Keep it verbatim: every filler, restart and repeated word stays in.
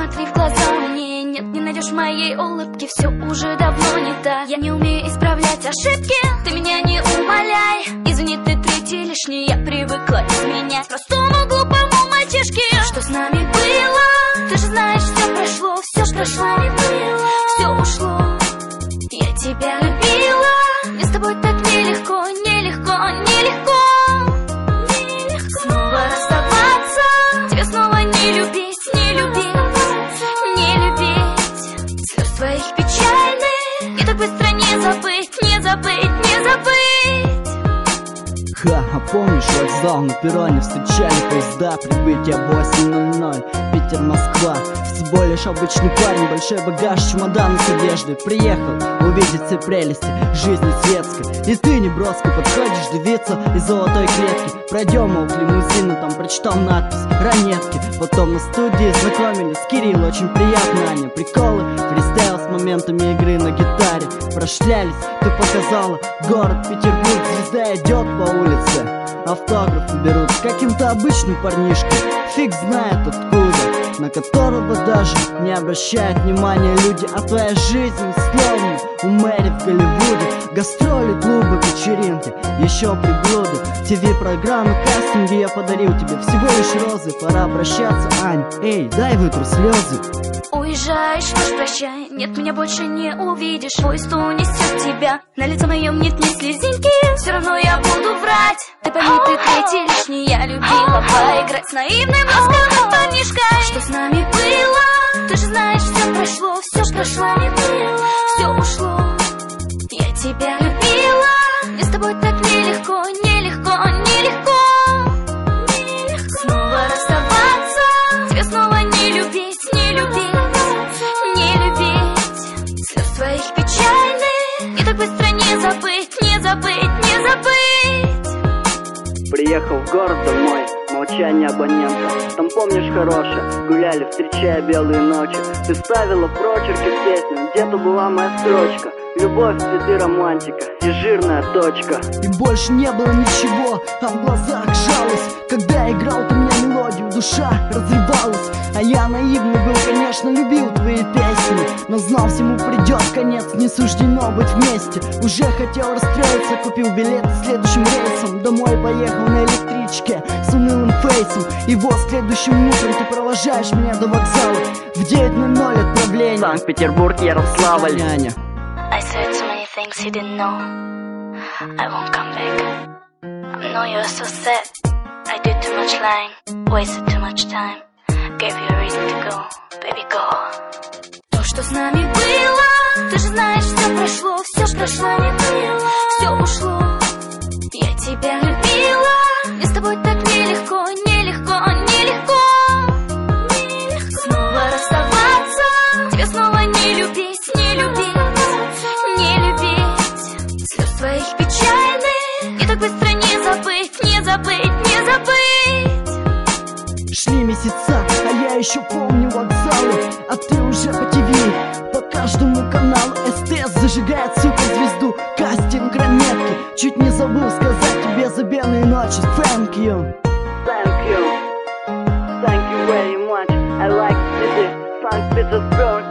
посмотри в глаза мне. Нет, не найдешь моей улыбки, все уже давно не так. Я не умею исправлять ошибки, ты меня не умоляй. Извини, ты третий лишний, я привыкла изменять простому глупому мальчишке. Что с нами было? Ты же знаешь, все прошло, все ж прошло, все ушло. Я тебя любила, мне с тобой так нелегко, нелегко, нелегко, нелегко. Снова расставаться, тебя снова не любить, не любить, не любить. Слез твоих печальных и так быстро не забыть, не забыть, не забыть. Ха, а помнишь, вокзал на перроне встречали поезда, прибытие восемь ноль ноль, Питер, Москва. Всего лишь обычный парень, большой багаж, чемодан с одеждой. Приехал увидеть все прелести жизни светской. И ты неброско подходишь девица из золотой клетки. Пройдем мол, к лимузину, там прочитал надпись «Ранетки». Потом на студии знакомились, Кирилл, очень приятно, Аня. Приколы, фристайл с моментами игры на гитаре. Прошлялись, ты показала город Петербург. Звезда идет по улице, автографы берут с каким-то обычным парнишкой, фиг знает откуда, на которого даже не обращают внимания люди. А твоя жизнь словно у Мэри в Голливуде. Гастроли, клубы, вечеринки, еще приблуды, ТВ-программы, кастинги. Я подарил тебе всего лишь розы. Пора обращаться, Ань, эй, дай вытру слезы. Уезжаешь, что ж, прощай, нет, меня больше не увидишь. Поезд унесет тебя, на лице моем нет ни слезинки. Все равно я буду врать, ты пойми, ты третий лишний. Я любила поиграть с наивным ласковым парнишкой. Что с нами было? Ты же знаешь, все прошло, все ж прошло, все ушло. Я тебя любила, мне с тобой так нелегко, нелегко, нелегко, нелегко. Снова расставаться, тебя снова не любить, не любить, не любить. Слез твоих печальных и так быстро не забыть, не забыть, не забыть. Приехал в город домой, молчание абонента. Там, помнишь, хорошее, гуляли, встречая белые ночи. Ты ставила прочерки в песню, где-то была моя строчка. Любовь, цветы, романтика и жирная точка. И больше не было ничего, а в глазах жалость. Когда играл ты мне мелодию, душа разрывалась. А я наивный был, конечно, любил твои песни, но знал, всему придет конец, не суждено быть вместе. Уже хотел расстроиться, купил билет следующим рейсом. Домой поехал на электричке с унылым фейсом. И вот следующим утром ты провожаешь меня до вокзала. В девять ноль ноль отправление Санкт-Петербург, Ярославль. Аня. I said too many things you didn't know. I won't come back. I know you're so sad. I did too much lying, wasted too much time. Gave you a reason to go, baby, go. То, что с нами было, ты же знаешь, все прошло, все ж прошло, все ушло. Я тебя любила, мне с тобой так нелегко, нелегко, нелегко, нелегко. Снова расставаться, тебя снова не любить, не любить, не любить. Слез твоих печальных и так быстро не забыть, не забыть, не забыть. Шли месяца, а я еще помню вокзалы, а ты уже по ТВ, по каждому каналу. СТС зажигает суперзвезду, кастинг ранетки. Чуть не забыл сказать тебе за белые ночи. Thank you, thank you, thank you very much. I like city, Санкт-Петербург.